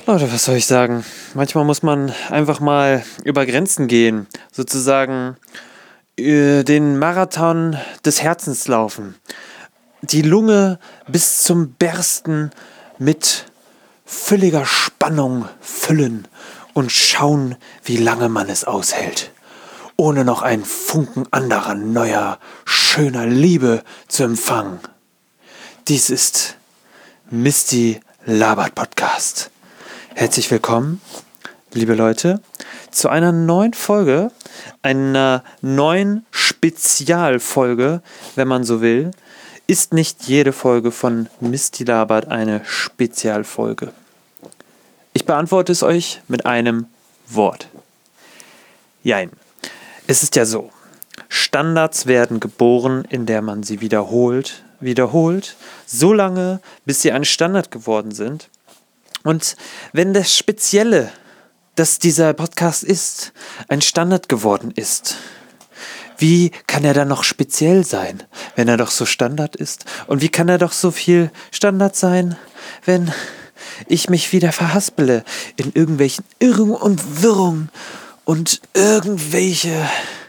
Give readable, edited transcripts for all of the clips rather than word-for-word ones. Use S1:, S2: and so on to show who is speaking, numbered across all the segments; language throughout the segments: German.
S1: Leute, was soll ich sagen? Manchmal muss man einfach mal über Grenzen gehen, sozusagen den Marathon des Herzens laufen, die Lunge bis zum Bersten mit völliger Spannung füllen und schauen, wie lange man es aushält, ohne noch einen Funken anderer, neuer, schöner Liebe zu empfangen. Dies ist Misty Labert Podcast. Herzlich willkommen, liebe Leute, zu einer neuen Folge, einer neuen Spezialfolge, wenn man so will. Ist nicht jede Folge von Misty Labert eine Spezialfolge? Ich beantworte es euch mit einem Wort. Jein. Es ist ja so, Standards werden geboren, indem man sie wiederholt, so lange, bis sie ein Standard geworden sind. Und wenn das Spezielle, das dieser Podcast ist, ein Standard geworden ist, wie kann er dann noch speziell sein, wenn er doch so Standard ist? Und wie kann er doch so viel Standard sein, wenn ich mich wieder verhaspele in irgendwelchen Irrungen und Wirrungen und irgendwelche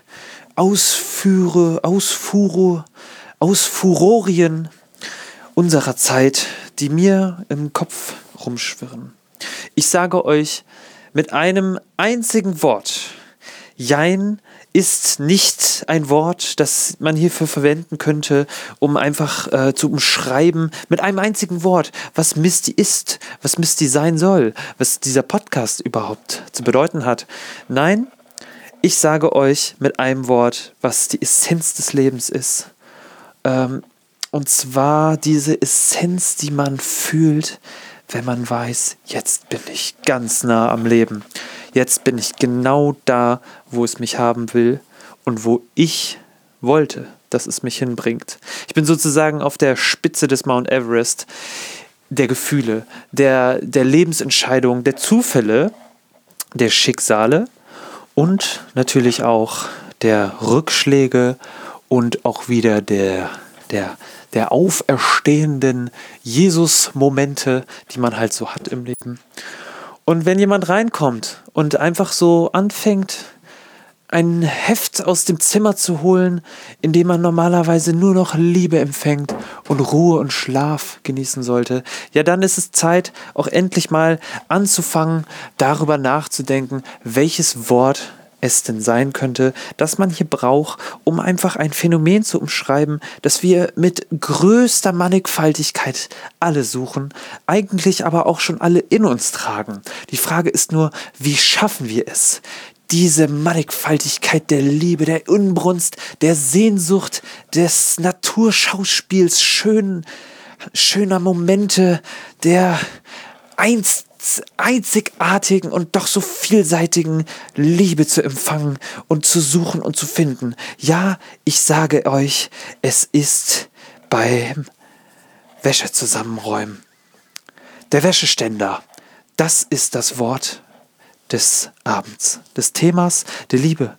S1: Ausfurorien unserer Zeit, die mir im Kopf rumschwirren. Ich sage euch mit einem einzigen Wort: Jein ist nicht ein Wort, das man hierfür verwenden könnte, um einfach zu umschreiben, mit einem einzigen Wort, was Misty ist, was Misty sein soll, was dieser Podcast überhaupt zu bedeuten hat. Nein, ich sage euch mit einem Wort, was die Essenz des Lebens ist. Und zwar diese Essenz, die man fühlt, wenn man weiß, jetzt bin ich ganz nah am Leben. Jetzt bin ich genau da, wo es mich haben will und wo ich wollte, dass es mich hinbringt. Ich bin sozusagen auf der Spitze des Mount Everest der Gefühle, der Lebensentscheidungen, der Zufälle, der Schicksale und natürlich auch der Rückschläge und auch wieder der auferstehenden Jesus-Momente, die man halt so hat im Leben. Und wenn jemand reinkommt und einfach so anfängt, ein Heft aus dem Zimmer zu holen, in dem man normalerweise nur noch Liebe empfängt und Ruhe und Schlaf genießen sollte, ja, dann ist es Zeit, auch endlich mal anzufangen, darüber nachzudenken, welches Wort es denn sein könnte, das man hier braucht, um einfach ein Phänomen zu umschreiben, das wir mit größter Mannigfaltigkeit alle suchen, eigentlich aber auch schon alle in uns tragen. Die Frage ist nur, wie schaffen wir es, diese Mannigfaltigkeit der Liebe, der Inbrunst, der Sehnsucht, des Naturschauspiels, schöner Momente, der einzigartigen und doch so vielseitigen Liebe zu empfangen und zu suchen und zu finden. Ja, ich sage euch, es ist beim Wäsche zusammenräumen. Der Wäscheständer, das ist das Wort des Abends, des Themas der Liebe.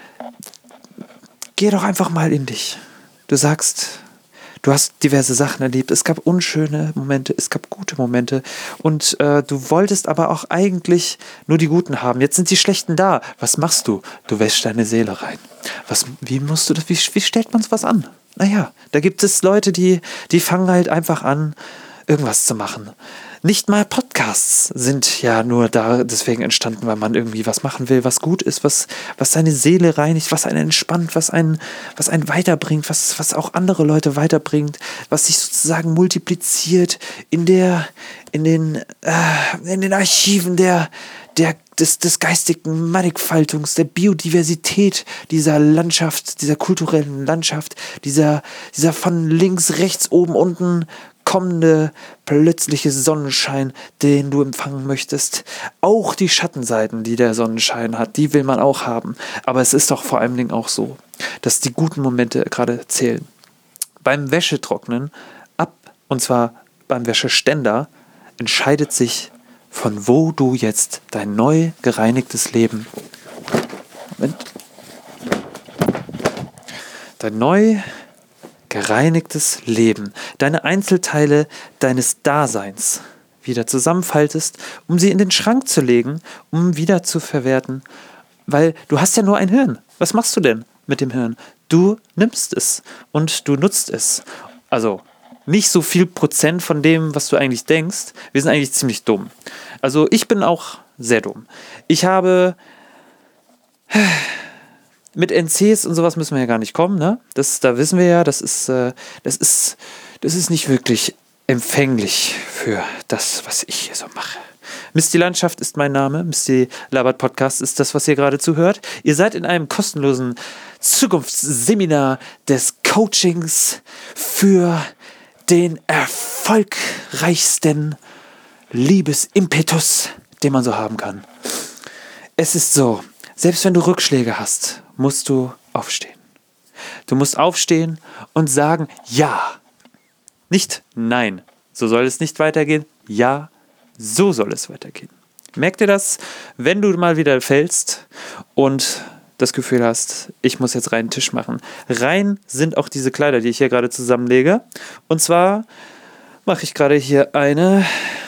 S1: Geh doch einfach mal in dich. Du sagst, du hast diverse Sachen erlebt. Es gab unschöne Momente, es gab gute Momente. Und du wolltest aber auch eigentlich nur die guten haben. Jetzt sind die schlechten da. Was machst du? Du wäschst deine Seele rein. Wie stellt man sowas an? Naja, da gibt es Leute, die fangen halt einfach an, irgendwas zu machen. Nicht mal Podcasts sind ja nur da deswegen entstanden, weil man irgendwie was machen will, was gut ist, was seine Seele reinigt, was einen entspannt, was einen weiterbringt, was auch andere Leute weiterbringt, was sich sozusagen multipliziert in den Archiven des geistigen Mannigfaltungs, der Biodiversität dieser Landschaft, dieser kulturellen Landschaft, dieser von links, rechts, oben, unten kommende plötzliche Sonnenschein, den du empfangen möchtest. Auch die Schattenseiten, die der Sonnenschein hat, die will man auch haben. Aber es ist doch vor allen Dingen auch so, dass die guten Momente gerade zählen. Beim Wäschetrocknen und zwar beim Wäscheständer, entscheidet sich, von wo du jetzt dein neu gereinigtes Leben, dein neu gereinigtes Leben, deine Einzelteile deines Daseins wieder zusammenfaltest, um sie in den Schrank zu legen, um wieder zu verwerten. Weil du hast ja nur ein Hirn. Was machst du denn mit dem Hirn? Du nimmst es und du nutzt es. Also nicht so viel Prozent von dem, was du eigentlich denkst. Wir sind eigentlich ziemlich dumm. Also ich bin auch sehr dumm. Ich habe mit NCs und sowas müssen wir ja gar nicht kommen, ne? Da wissen wir ja, das ist nicht wirklich empfänglich für das, was ich hier so mache. Misty Landschaft ist mein Name. Misty Labert Podcast ist das, was ihr gerade zuhört. Ihr seid in einem kostenlosen Zukunftsseminar des Coachings für den erfolgreichsten Liebesimpetus, den man so haben kann. Es ist so, selbst wenn du Rückschläge hast, musst du aufstehen. Du musst aufstehen und sagen, ja. Nicht nein, so soll es nicht weitergehen. Ja, so soll es weitergehen. Merk dir das, wenn du mal wieder fällst und das Gefühl hast, ich muss jetzt reinen Tisch machen. Rein sind auch diese Kleider, die ich hier gerade zusammenlege. Und zwar mache ich gerade hier eine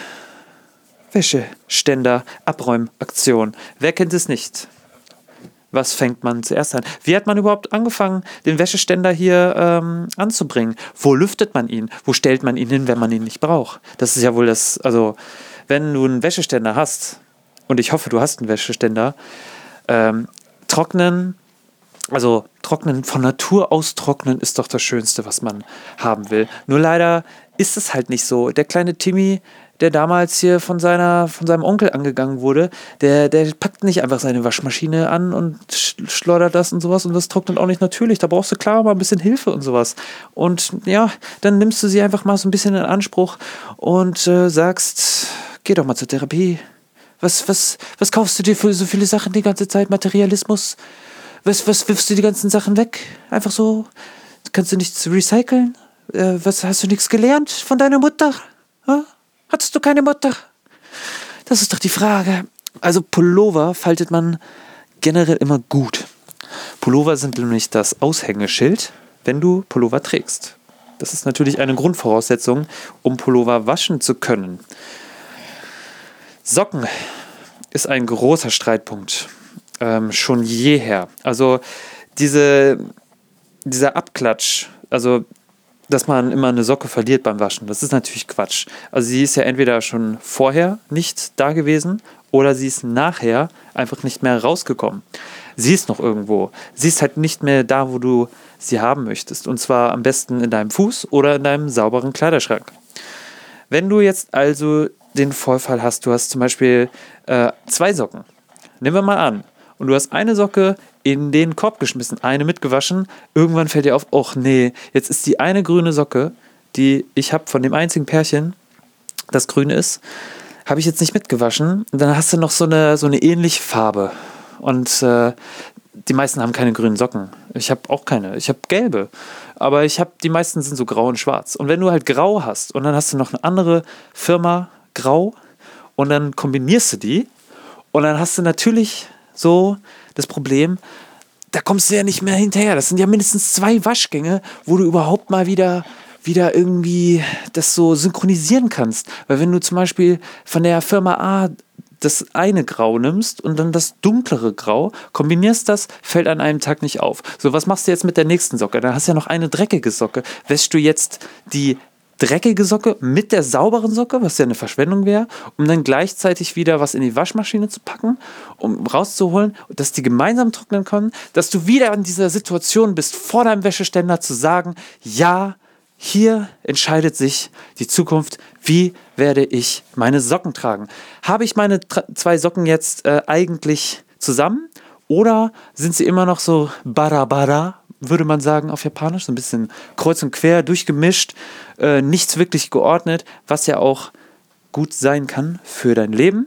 S1: Wäscheständer-Abräumaktion. Wer kennt es nicht? Was fängt man zuerst an? Wie hat man überhaupt angefangen, den Wäscheständer hier anzubringen? Wo lüftet man ihn? Wo stellt man ihn hin, wenn man ihn nicht braucht? Das ist ja wohl das, also wenn du einen Wäscheständer hast, und ich hoffe, du hast einen Wäscheständer, trocknen, von Natur aus trocknen ist doch das Schönste, was man haben will. Nur leider ist es halt nicht so. Der kleine Timmy, der damals hier von seinem Onkel angegangen wurde, der packt nicht einfach seine Waschmaschine an und schleudert das und sowas und das trocknet auch nicht natürlich. Da brauchst du klar mal ein bisschen Hilfe und sowas. Und ja, dann nimmst du sie einfach mal so ein bisschen in Anspruch und sagst, geh doch mal zur Therapie. Was kaufst du dir für so viele Sachen die ganze Zeit? Materialismus? Was wirfst du die ganzen Sachen weg? Einfach so? Kannst du nichts recyceln? Hast du nichts gelernt von deiner Mutter? Ha? Hattest du keine Mutter? Das ist doch die Frage. Also Pullover faltet man generell immer gut. Pullover sind nämlich das Aushängeschild, wenn du Pullover trägst. Das ist natürlich eine Grundvoraussetzung, um Pullover waschen zu können. Socken ist ein großer Streitpunkt. Schon jeher. Also dieser Abklatsch, also dass man immer eine Socke verliert beim Waschen, das ist natürlich Quatsch. Also sie ist ja entweder schon vorher nicht da gewesen oder sie ist nachher einfach nicht mehr rausgekommen. Sie ist noch irgendwo. Sie ist halt nicht mehr da, wo du sie haben möchtest. Und zwar am besten in deinem Fuß oder in deinem sauberen Kleiderschrank. Wenn du jetzt also den Vorfall hast, du hast zum Beispiel 2 Socken. Nehmen wir mal an. Und du hast eine Socke in den Korb geschmissen, eine mitgewaschen. Irgendwann fällt dir auf, ach nee, jetzt ist die eine grüne Socke, die ich habe von dem einzigen Pärchen, das grün ist, habe ich jetzt nicht mitgewaschen. Und dann hast du noch so eine ähnliche Farbe. Und die meisten haben keine grünen Socken. Ich habe auch keine. Ich habe gelbe. Aber die meisten sind so grau und schwarz. Und wenn du halt grau hast und dann hast du noch eine andere Firma grau und dann kombinierst du die und dann hast du natürlich so das Problem, da kommst du ja nicht mehr hinterher. Das sind ja mindestens 2 Waschgänge, wo du überhaupt mal wieder irgendwie das so synchronisieren kannst. Weil wenn du zum Beispiel von der Firma A das eine Grau nimmst und dann das dunklere Grau, kombinierst das, fällt an einem Tag nicht auf. So, was machst du jetzt mit der nächsten Socke? Dann hast du ja noch eine dreckige Socke. Wäschst du jetzt die dreckige Socke mit der sauberen Socke, was ja eine Verschwendung wäre, um dann gleichzeitig wieder was in die Waschmaschine zu packen, um rauszuholen, dass die gemeinsam trocknen können, dass du wieder in dieser Situation bist, vor deinem Wäscheständer zu sagen, ja, hier entscheidet sich die Zukunft, wie werde ich meine Socken tragen. Habe ich meine 2 Socken jetzt eigentlich zusammen oder sind sie immer noch so bara, würde man sagen auf Japanisch, so ein bisschen kreuz und quer, durchgemischt, nichts wirklich geordnet, was ja auch gut sein kann für dein Leben.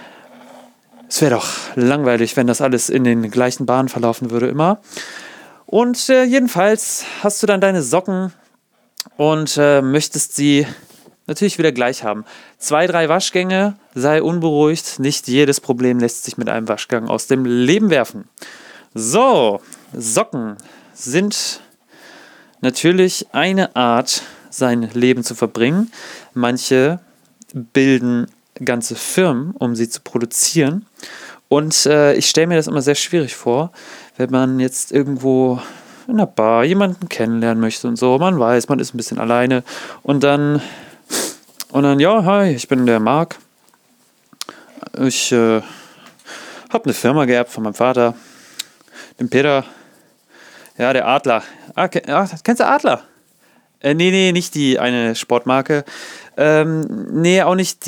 S1: Es wäre doch langweilig, wenn das alles in den gleichen Bahnen verlaufen würde immer. Und jedenfalls hast du dann deine Socken und möchtest sie natürlich wieder gleich haben. 2, 3 Waschgänge, sei unberuhigt, nicht jedes Problem lässt sich mit einem Waschgang aus dem Leben werfen. So, Socken sind natürlich eine Art, sein Leben zu verbringen. Manche bilden ganze Firmen, um sie zu produzieren. Und ich stelle mir das immer sehr schwierig vor, wenn man jetzt irgendwo in einer Bar jemanden kennenlernen möchte und so. Man weiß, man ist ein bisschen alleine. Und dann, ja, hi, ich bin der Marc. Ich habe eine Firma geerbt von meinem Vater, dem Peter. Ja, der Adler. Kennst du Adler? Nee, nicht die eine Sportmarke. Nee, auch nicht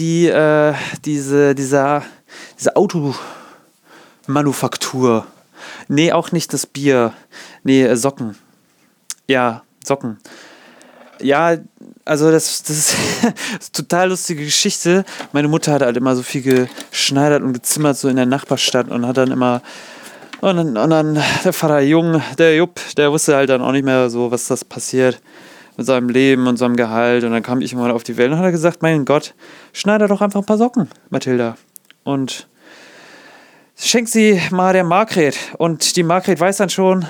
S1: diese Automanufaktur. Nee, auch nicht das Bier. Nee, Socken. Ja, Socken. Ja, also das ist eine total lustige Geschichte. Meine Mutter hat halt immer so viel geschneidert und gezimmert so in der Nachbarstadt und hat dann immer und dann der Vater der Jupp, der wusste halt dann auch nicht mehr so, was das passiert mit seinem Leben und seinem Gehalt. Und dann kam ich mal auf die Welt und hat gesagt, mein Gott, schneide doch einfach ein paar Socken, Mathilda. Und schenk sie mal der Margret. Und die Margret weiß dann schon,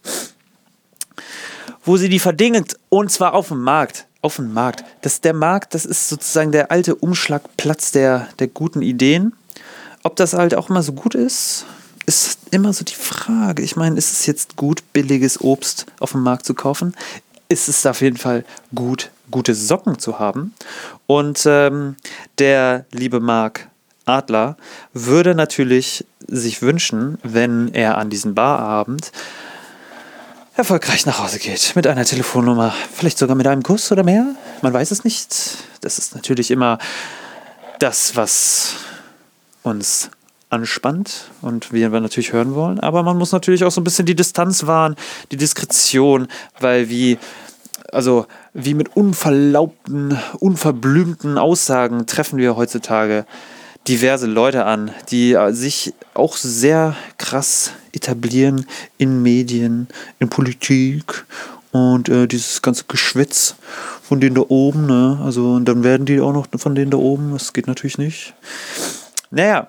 S1: wo sie die verdingt. Und zwar auf dem Markt. Auf dem Markt. Der Markt, das ist sozusagen der alte Umschlagplatz der guten Ideen. Ob das halt auch immer so gut ist immer so die Frage. Ich meine, ist es jetzt gut, billiges Obst auf dem Markt zu kaufen? Ist es auf jeden Fall gut, gute Socken zu haben? Und der liebe Marc Adler würde natürlich sich wünschen, wenn er an diesem Barabend erfolgreich nach Hause geht. Mit einer Telefonnummer, vielleicht sogar mit einem Kuss oder mehr. Man weiß es nicht. Das ist natürlich immer das, was uns anspannt und wir natürlich hören wollen. Aber man muss natürlich auch so ein bisschen die Distanz wahren, die Diskretion, weil wie mit unverlaubten, unverblümten Aussagen treffen wir heutzutage diverse Leute an, die sich auch sehr krass etablieren in Medien, in Politik und dieses ganze Geschwätz von denen da oben, ne? Also und dann werden die auch noch von denen da oben, das geht natürlich nicht. Naja,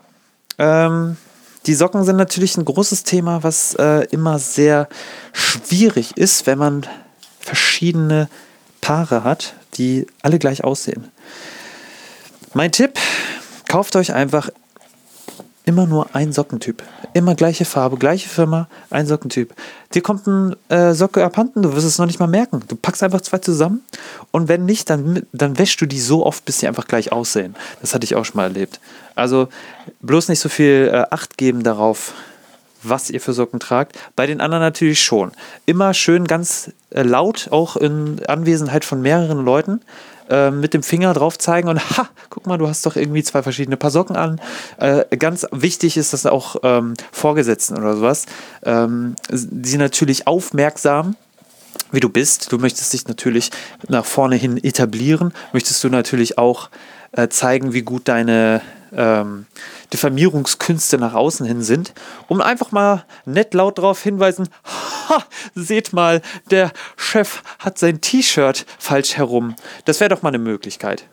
S1: die Socken sind natürlich ein großes Thema, was immer sehr schwierig ist, wenn man verschiedene Paare hat, die alle gleich aussehen. Mein Tipp, kauft euch einfach immer nur ein Sockentyp. Immer gleiche Farbe, gleiche Firma, ein Sockentyp. Dir kommt ein Socke abhanden, du wirst es noch nicht mal merken. Du packst einfach zwei zusammen und wenn nicht, dann wäschst du die so oft, bis sie einfach gleich aussehen. Das hatte ich auch schon mal erlebt. Also bloß nicht so viel Acht geben darauf, was ihr für Socken tragt. Bei den anderen natürlich schon. Immer schön ganz laut, auch in Anwesenheit von mehreren Leuten, mit dem Finger drauf zeigen und guck mal, du hast doch irgendwie zwei verschiedene Paar Socken an. Ganz wichtig ist das auch Vorgesetzten oder sowas. Sie natürlich aufmerksam, wie du bist. Du möchtest dich natürlich nach vorne hin etablieren. Möchtest du natürlich auch zeigen, wie gut deine Diffamierungskünste nach außen hin sind, um einfach mal nett laut darauf hinweisen, seht mal, der Chef hat sein T-Shirt falsch herum. Das wäre doch mal eine Möglichkeit.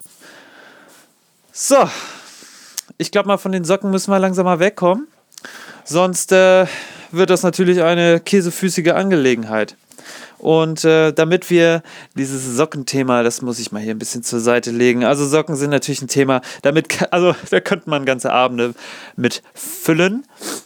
S1: So, ich glaube mal, von den Socken müssen wir langsam mal wegkommen. Sonst wird das natürlich eine käsefüßige Angelegenheit. Und damit wir dieses Sockenthema, das muss ich mal hier ein bisschen zur Seite legen. Also Socken sind natürlich ein Thema, da könnte man ganze Abende mit füllen.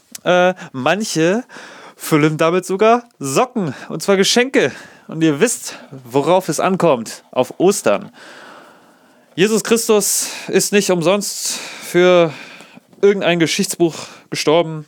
S1: Manche füllen damit sogar Socken, und zwar Geschenke. Und ihr wisst, worauf es ankommt, auf Ostern. Jesus Christus ist nicht umsonst für irgendein Geschichtsbuch gestorben.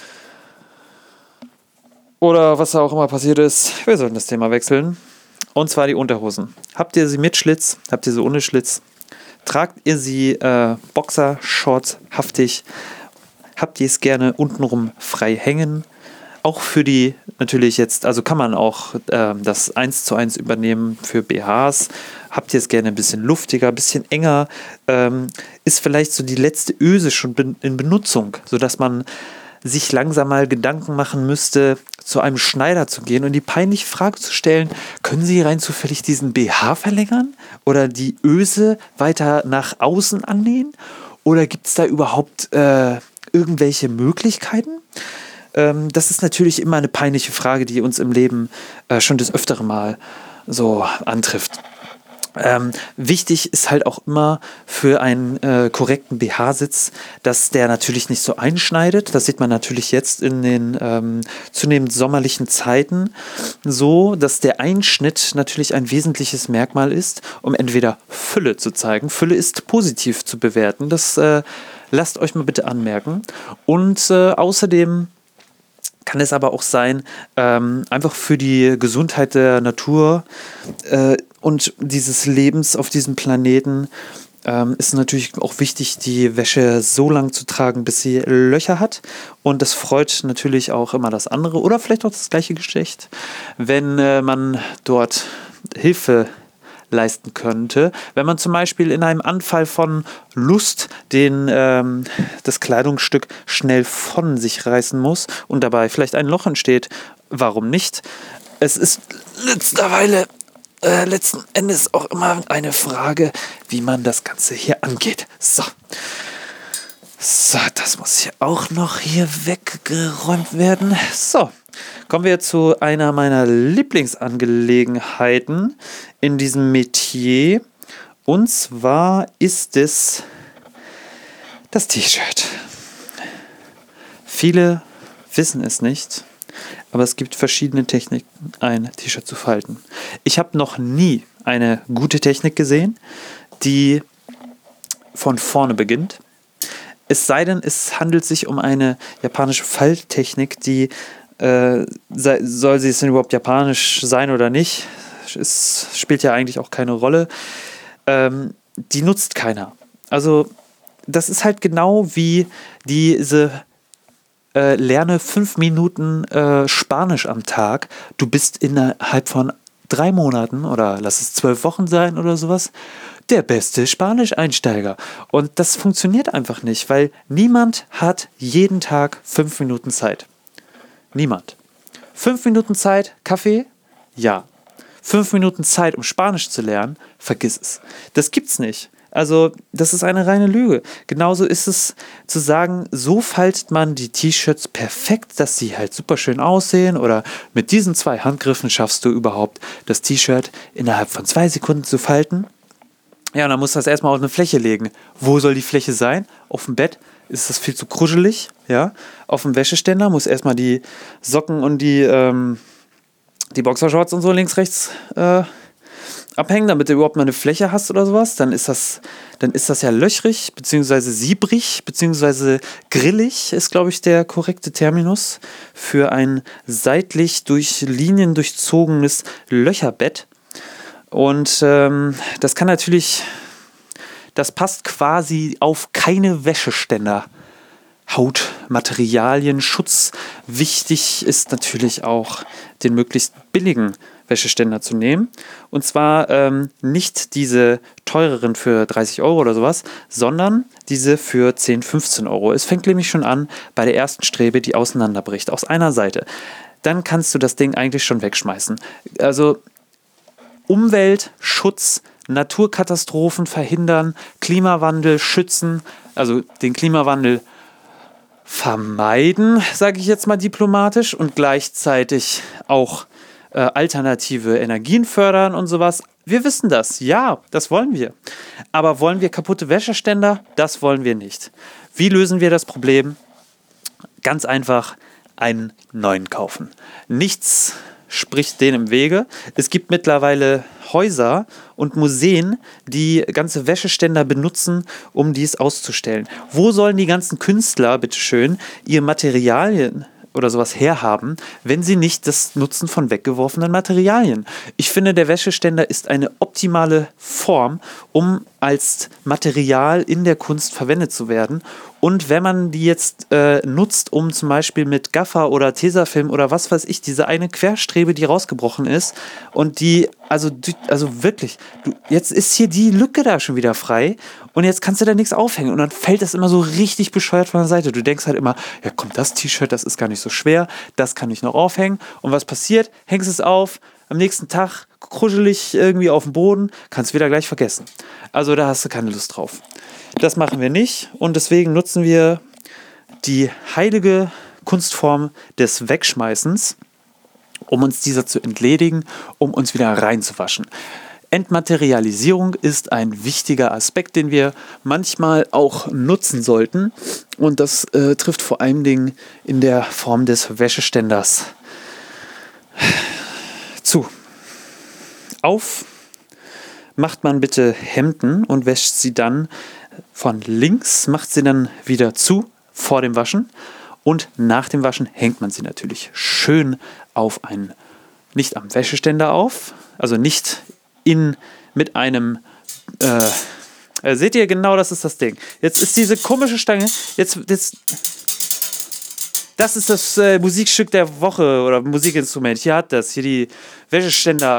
S1: Oder was da auch immer passiert ist. Wir sollten das Thema wechseln. Und zwar die Unterhosen. Habt ihr sie mit Schlitz? Habt ihr sie ohne Schlitz? Tragt ihr sie Boxer, Shorts, haftig? Habt ihr es gerne untenrum frei hängen? Auch für die natürlich jetzt, also kann man auch das 1:1 übernehmen für BHs. Habt ihr es gerne ein bisschen luftiger, ein bisschen enger? Ist vielleicht so die letzte Öse schon in Benutzung, sodass man sich langsam mal Gedanken machen müsste, zu einem Schneider zu gehen und die peinliche Frage zu stellen, können Sie rein zufällig diesen BH verlängern oder die Öse weiter nach außen annähen? Oder gibt es da überhaupt irgendwelche Möglichkeiten? Das ist natürlich immer eine peinliche Frage, die uns im Leben schon des Öfteren mal so antrifft. Wichtig ist halt auch immer für einen korrekten BH-Sitz, dass der natürlich nicht so einschneidet. Das sieht man natürlich jetzt in den zunehmend sommerlichen Zeiten so, dass der Einschnitt natürlich ein wesentliches Merkmal ist, um entweder Fülle zu zeigen. Fülle ist positiv zu bewerten. Das lasst euch mal bitte anmerken. Und außerdem kann es aber auch sein, einfach für die Gesundheit der Natur und dieses Lebens auf diesem Planeten ist natürlich auch wichtig, die Wäsche so lang zu tragen, bis sie Löcher hat. Und das freut natürlich auch immer das andere oder vielleicht auch das gleiche Geschlecht, wenn man dort Hilfe leisten könnte. Wenn man zum Beispiel in einem Anfall von Lust das Kleidungsstück schnell von sich reißen muss und dabei vielleicht ein Loch entsteht, warum nicht? Es ist letzten Endes auch immer eine Frage, wie man das Ganze hier angeht. So, das muss hier auch noch hier weggeräumt werden. So, kommen wir zu einer meiner Lieblingsangelegenheiten in diesem Metier. Und zwar ist es das T-Shirt. Viele wissen es nicht, aber es gibt verschiedene Techniken, ein T-Shirt zu falten. Ich habe noch nie eine gute Technik gesehen, die von vorne beginnt. Es sei denn, es handelt sich um eine japanische Falttechnik, die soll sie es denn überhaupt japanisch sein oder nicht? Es spielt ja eigentlich auch keine Rolle. Die nutzt keiner. Also das ist halt genau wie diese lerne 5 Minuten Spanisch am Tag. Du bist innerhalb von 3 Monaten oder lass es 12 Wochen sein oder sowas, der beste Spanisch-Einsteiger. Und das funktioniert einfach nicht, weil niemand hat jeden Tag 5 Minuten Zeit. Niemand. 5 Minuten Zeit, Kaffee? Ja. 5 Minuten Zeit, um Spanisch zu lernen? Vergiss es. Das gibt's nicht. Also, das ist eine reine Lüge. Genauso ist es zu sagen, so faltet man die T-Shirts perfekt, dass sie halt super schön aussehen, oder mit diesen 2 Handgriffen schaffst du überhaupt, das T-Shirt innerhalb von 2 Sekunden zu falten. Ja, und dann musst du das erstmal auf eine Fläche legen. Wo soll die Fläche sein? Auf dem Bett ist das viel zu kuschelig. Ja? Auf dem Wäscheständer muss erstmal die Socken und die Boxershorts und so links, rechts abhängen, damit du überhaupt mal eine Fläche hast oder sowas. Dann ist das ja löchrig, beziehungsweise siebrig, beziehungsweise grillig ist, glaube ich, der korrekte Terminus für ein seitlich durch Linien durchzogenes Löcherbett. Und das passt quasi auf keine Wäscheständer. Hautmaterialien, Schutz. Wichtig ist natürlich auch, den möglichst billigen Wäscheständer zu nehmen. Und zwar nicht diese teureren für 30 Euro oder sowas, sondern diese für 10, 15 Euro. Es fängt nämlich schon an bei der ersten Strebe, die auseinanderbricht, aus einer Seite. Dann kannst du das Ding eigentlich schon wegschmeißen. Also Umwelt, Schutz, Naturkatastrophen verhindern, Klimawandel schützen, also den Klimawandel vermeiden, sage ich jetzt mal diplomatisch, und gleichzeitig auch alternative Energien fördern und sowas. Wir wissen das, ja, das wollen wir. Aber wollen wir kaputte Wäscheständer? Das wollen wir nicht. Wie lösen wir das Problem? Ganz einfach, einen neuen kaufen. Nichts spricht dem im Wege. Es gibt mittlerweile Häuser und Museen, die ganze Wäscheständer benutzen, um dies auszustellen. Wo sollen die ganzen Künstler, bitteschön, ihre Materialien oder sowas herhaben, wenn sie nicht das nutzen von weggeworfenen Materialien? Ich finde, der Wäscheständer ist eine optimale Form, um als Material in der Kunst verwendet zu werden. Und wenn man die jetzt nutzt, um zum Beispiel mit Gaffer oder Tesafilm oder was weiß ich, diese eine Querstrebe, die rausgebrochen ist und die, also wirklich, jetzt ist hier die Lücke da schon wieder frei und jetzt kannst du da nichts aufhängen und dann fällt das immer so richtig bescheuert von der Seite. Du denkst halt immer, ja komm, das T-Shirt, das ist gar nicht so schwer, das kann ich noch aufhängen. Und was passiert? Hängst es auf, am nächsten Tag kruschelig irgendwie auf dem Boden, kannst wieder gleich vergessen. Also da hast du keine Lust drauf. Das machen wir nicht und deswegen nutzen wir die heilige Kunstform des Wegschmeißens, um uns dieser zu entledigen, um uns wieder reinzuwaschen. Entmaterialisierung ist ein wichtiger Aspekt, den wir manchmal auch nutzen sollten. Und das trifft vor allen Dingen in der Form des Wäscheständers zu. Auf macht man bitte Hemden und wäscht sie dann von links, macht sie dann wieder zu vor dem Waschen. Und nach dem Waschen hängt man sie natürlich schön auf einen, nicht am Wäscheständer auf, also nicht mit einem, seht ihr genau, das ist das Ding. Jetzt ist diese komische Stange, das ist das Musikstück der Woche oder Musikinstrument. Hier hat das, hier die Wäscheständer.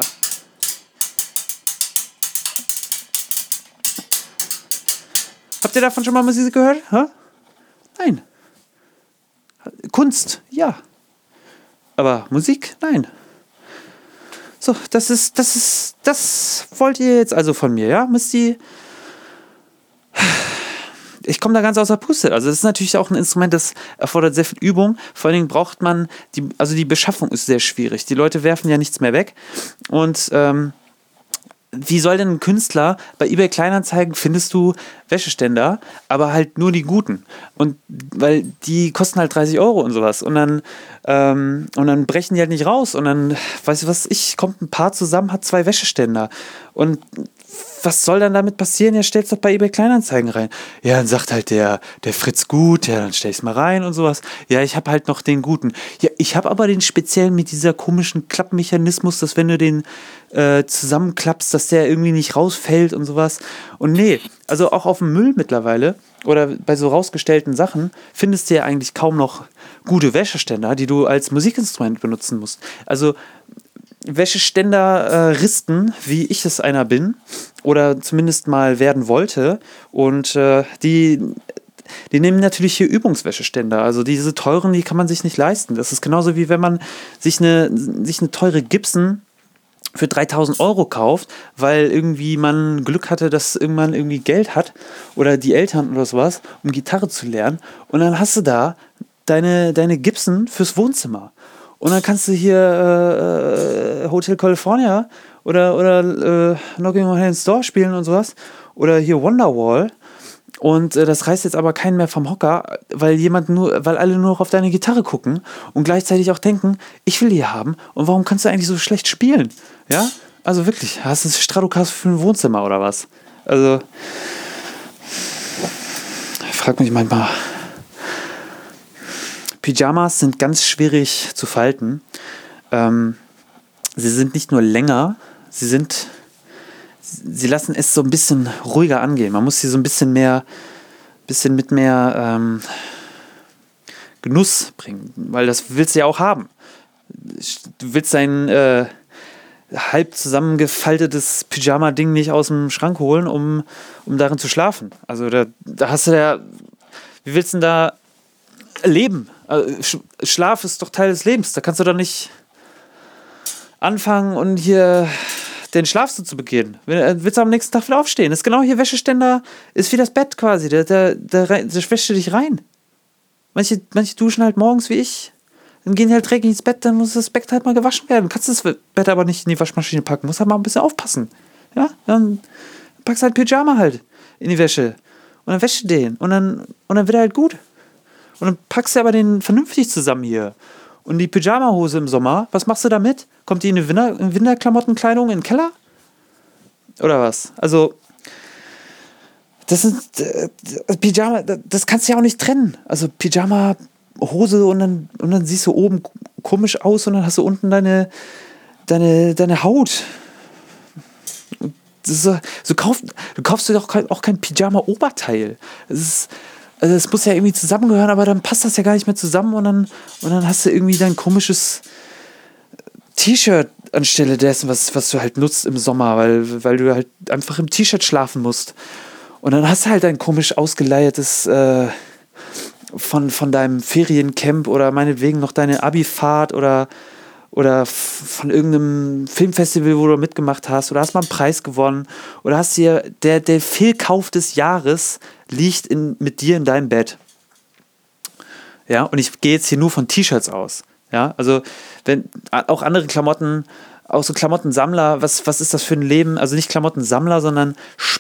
S1: Habt ihr davon schon mal Musik gehört? Hä? Nein. Kunst, ja. Aber Musik, nein. So, das wollt ihr jetzt also von mir, ja? Ich komme da ganz außer Puste. Also das ist natürlich auch ein Instrument, das erfordert sehr viel Übung. Vor allen Dingen braucht man, die Beschaffung ist sehr schwierig. Die Leute werfen ja nichts mehr weg. Und wie soll denn ein Künstler, bei eBay Kleinanzeigen findest du Wäscheständer, aber halt nur die guten. Und weil die kosten halt 30 Euro und sowas. Und dann brechen die halt nicht raus. Und dann, weißt du was, kommt ein Paar zusammen, hat 2 Wäscheständer. Und was soll dann damit passieren? Ja, stell's doch bei eBay Kleinanzeigen rein. Ja, dann sagt halt der Fritz gut, ja, dann stell ich's mal rein und sowas. Ja, ich habe halt noch den guten. Ja, ich habe aber den speziellen mit dieser komischen Klappmechanismus, dass wenn du den zusammenklappst, dass der irgendwie nicht rausfällt und sowas. Und nee, also auch auf dem Müll mittlerweile oder bei so rausgestellten Sachen findest du ja eigentlich kaum noch gute Wäscheständer, die du als Musikinstrument benutzen musst. Also Wäscheständer-Risten, wie ich es einer bin oder zumindest mal werden wollte, und die nehmen natürlich hier Übungswäscheständer. Also diese teuren, die kann man sich nicht leisten. Das ist genauso wie wenn man sich eine teure Gibson für 3.000 Euro kauft, weil irgendwie man Glück hatte, dass irgendwann irgendwie Geld hat oder die Eltern oder sowas, um Gitarre zu lernen, und dann hast du da deine Gibson fürs Wohnzimmer. Und dann kannst du hier Hotel California oder Knocking on Heaven's Door spielen und sowas. Oder hier Wonderwall. Und das reißt jetzt aber keinen mehr vom Hocker, weil alle nur noch auf deine Gitarre gucken und gleichzeitig auch denken, ich will die haben. Und warum kannst du eigentlich so schlecht spielen? Ja? Also wirklich, hast du ein Stratocaster für ein Wohnzimmer oder was? Also, ich frage mich manchmal. Pyjamas sind ganz schwierig zu falten. Sie sind nicht nur länger, sie lassen es so ein bisschen ruhiger angehen. Man muss sie so ein bisschen mit mehr Genuss bringen, weil das willst du ja auch haben. Du willst dein halb zusammengefaltetes Pyjama-Ding nicht aus dem Schrank holen, um darin zu schlafen. Also da hast du ja, wie willst du denn da leben? Also Schlaf ist doch Teil des Lebens. Da kannst du doch nicht anfangen und hier den Schlaf so zu begehen. Willst du am nächsten Tag wieder aufstehen? Das ist genau hier, Wäscheständer ist wie das Bett quasi. Da wäschst du dich rein. Manche duschen halt morgens wie ich. Dann gehen die halt dreckig ins Bett, dann muss das Bett halt mal gewaschen werden. Du kannst das Bett aber nicht in die Waschmaschine packen. Musst halt mal ein bisschen aufpassen. Ja? Dann packst halt Pyjama halt in die Wäsche. Und dann wäschst du den. Und dann wird er halt gut. Und dann packst du aber den vernünftig zusammen hier. Und die Pyjama-Hose im Sommer, was machst du damit? Kommt die in eine Winterklamottenkleidung in den Keller? Oder was? Also, das sind Pyjama, das kannst du ja auch nicht trennen. Also Pyjama-Hose und dann siehst du oben komisch aus und dann hast du unten deine Haut. Du kaufst dir doch auch kein Pyjama-Oberteil. Also es muss ja irgendwie zusammengehören, aber dann passt das ja gar nicht mehr zusammen und dann hast du irgendwie dein komisches T-Shirt anstelle dessen, was du halt nutzt im Sommer, weil du halt einfach im T-Shirt schlafen musst. Und dann hast du halt ein komisch ausgeleiertes von deinem Feriencamp oder meinetwegen noch deine Abi-Fahrt oder von irgendeinem Filmfestival, wo du mitgemacht hast, oder hast mal einen Preis gewonnen, oder hast dir der Fehlkauf des Jahres liegt mit dir in deinem Bett. Ja, und ich gehe jetzt hier nur von T-Shirts aus. Ja, also wenn auch andere Klamotten, auch so Klamottensammler, was ist das für ein Leben? Also nicht Klamottensammler, sondern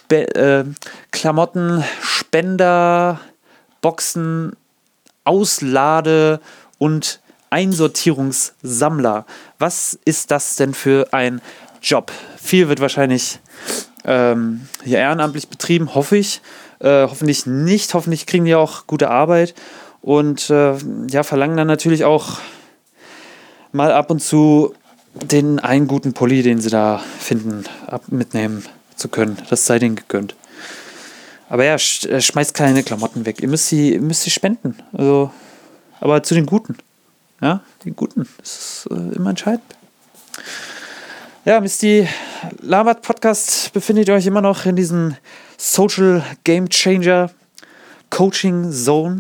S1: Klamottenspender, Boxen, Auslade und Einsortierungssammler. Was ist das denn für ein Job? Viel wird wahrscheinlich hier ehrenamtlich betrieben, hoffe ich. Hoffentlich nicht. Hoffentlich kriegen die auch gute Arbeit und verlangen dann natürlich auch mal ab und zu den einen guten Pulli, den sie da finden, mitnehmen zu können. Das sei denen gegönnt. Aber ja, schmeißt keine Klamotten weg. Ihr müsst sie spenden. Also, aber zu den Guten. Ja, die Guten. Das ist immer entscheidend. Ja, Misty Labert Podcast befindet ihr euch immer noch in diesem Social Game Changer Coaching Zone.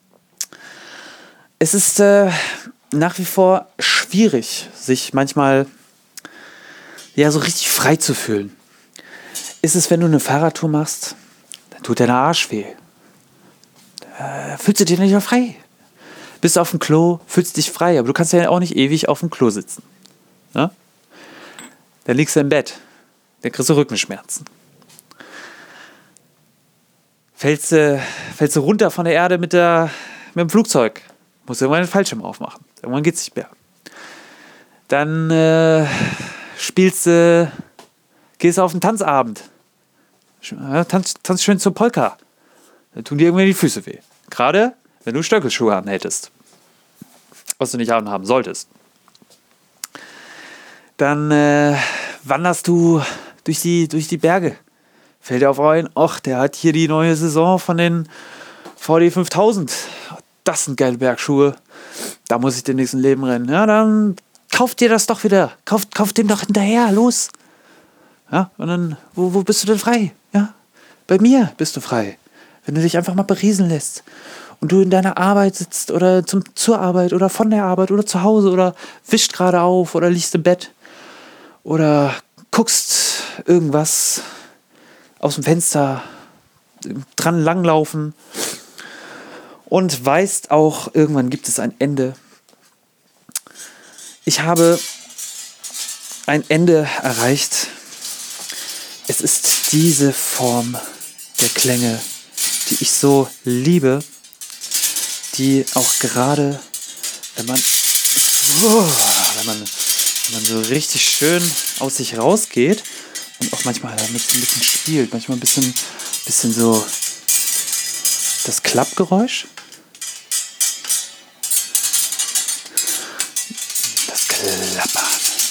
S1: Es ist nach wie vor schwierig, sich manchmal so richtig frei zu fühlen. Ist es, wenn du eine Fahrradtour machst, dann tut dein Arsch weh. Fühlst du dich nicht mehr frei? Bist du auf dem Klo, fühlst dich frei, aber du kannst ja auch nicht ewig auf dem Klo sitzen. Ja? Dann liegst du im Bett, dann kriegst du Rückenschmerzen. Fällst du runter von der Erde mit dem Flugzeug, musst du irgendwann den Fallschirm aufmachen. Irgendwann geht's nicht mehr. Dann gehst du auf einen Tanzabend. Tanzt schön zur Polka. Dann tun dir irgendwann die Füße weh. Gerade wenn du Stöckelschuhe anhättest. Was du nicht anhaben solltest. Dann wanderst du durch die Berge. Fällt dir auf ein, der hat hier die neue Saison von den VD 5000. Das sind geile Bergschuhe. Da muss ich den nächsten Leben rennen. Ja, dann kauf dir das doch wieder. Kauf den doch hinterher, los. Ja, und dann, wo bist du denn frei? Ja, bei mir bist du frei. Wenn du dich einfach mal berieseln lässt. Und du in deiner Arbeit sitzt oder zur Arbeit oder von der Arbeit oder zu Hause oder wischt gerade auf oder liegst im Bett oder guckst irgendwas aus dem Fenster dran langlaufen und weißt auch, irgendwann gibt es ein Ende. Ich habe ein Ende erreicht. Es ist diese Form der Klänge, die ich so liebe, die auch gerade, wenn man so richtig schön aus sich rausgeht und auch manchmal damit so ein bisschen spielt, manchmal ein bisschen so das Klappgeräusch. Das Klappern.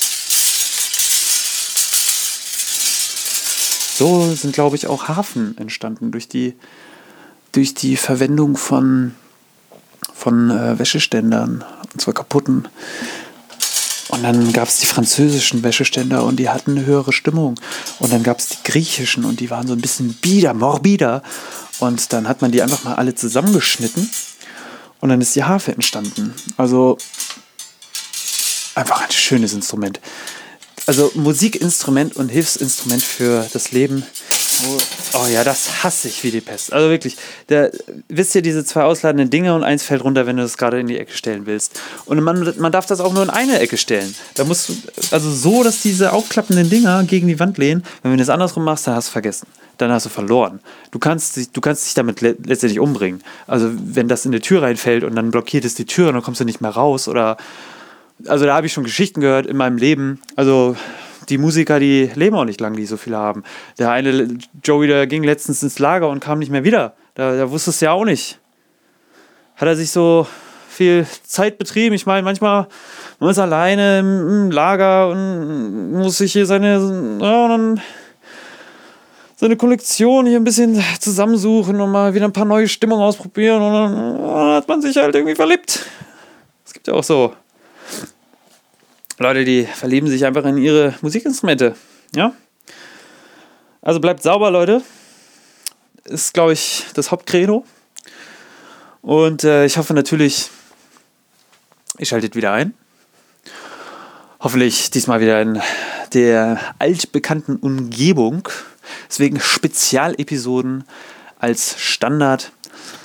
S1: So sind, glaube ich, auch Harfen entstanden durch die Verwendung von Wäscheständern, und zwar kaputten. Und dann gab es die französischen Wäscheständer und die hatten eine höhere Stimmung. Und dann gab es die griechischen und die waren so ein bisschen morbider. Und dann hat man die einfach mal alle zusammengeschnitten und dann ist die Harfe entstanden. Also einfach ein schönes Instrument. Also Musikinstrument und Hilfsinstrument für das Leben. Oh ja, das hasse ich wie die Pest. Also wirklich, wisst ihr, diese zwei ausladenden Dinge und eins fällt runter, wenn du das gerade in die Ecke stellen willst. Und man darf das auch nur in eine Ecke stellen. Da musst du, also so, dass diese aufklappenden Dinger gegen die Wand lehnen. Wenn du das andersrum machst, dann hast du vergessen. Dann hast du verloren. Du kannst dich damit letztendlich umbringen. Also wenn das in die Tür reinfällt und dann blockiert es die Tür und dann kommst du nicht mehr raus oder... Also da habe ich schon Geschichten gehört in meinem Leben. Also die Musiker, die leben auch nicht lang, die so viele haben. Der eine Joey, der ging letztens ins Lager und kam nicht mehr wieder. Da wusste es ja auch nicht. Hat er sich so viel Zeit betrieben? Ich meine, manchmal man ist alleine im Lager und muss sich hier seine Kollektion hier ein bisschen zusammensuchen und mal wieder ein paar neue Stimmungen ausprobieren und dann hat man sich halt irgendwie verliebt. Es gibt ja auch so Leute, die verlieben sich einfach in ihre Musikinstrumente. Ja? Also bleibt sauber, Leute. Ist, glaube ich, das Hauptcredo. Und ich hoffe natürlich, ihr schaltet wieder ein. Hoffentlich diesmal wieder in der altbekannten Umgebung. Deswegen Spezialepisoden als Standard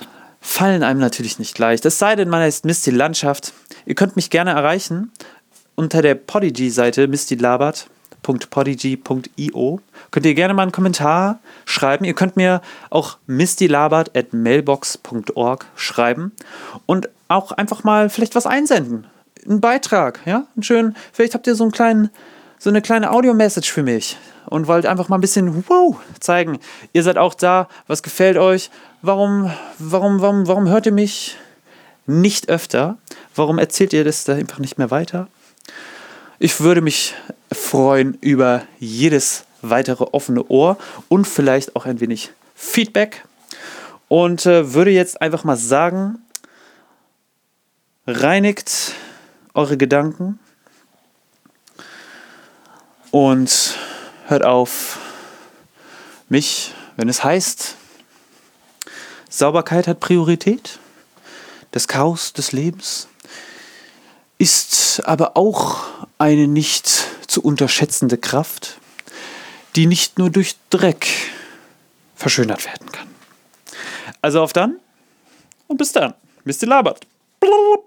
S1: fallen einem natürlich nicht leicht. Es sei denn, man heißt Misty Landschaft. Ihr könnt mich gerne erreichen unter der Podigy-Seite mistylabert.podigy.io. Könnt ihr gerne mal einen Kommentar schreiben. Ihr könnt mir auch mistylabert@mailbox.org schreiben und auch einfach mal vielleicht was einsenden. Einen Beitrag, ja? Vielleicht habt ihr so eine kleine Audio-Message für mich und wollt einfach mal ein bisschen zeigen. Ihr seid auch da, was gefällt euch? Warum hört ihr mich nicht öfter? Warum erzählt ihr das da einfach nicht mehr weiter? Ich würde mich freuen über jedes weitere offene Ohr und vielleicht auch ein wenig Feedback und würde jetzt einfach mal sagen, reinigt eure Gedanken und hört auf mich, wenn es heißt, Sauberkeit hat Priorität, das Chaos des Lebens ist aber auch eine nicht zu unterschätzende Kraft, die nicht nur durch Dreck verschönert werden kann. Also auf dann und bis dann. Misty Labert.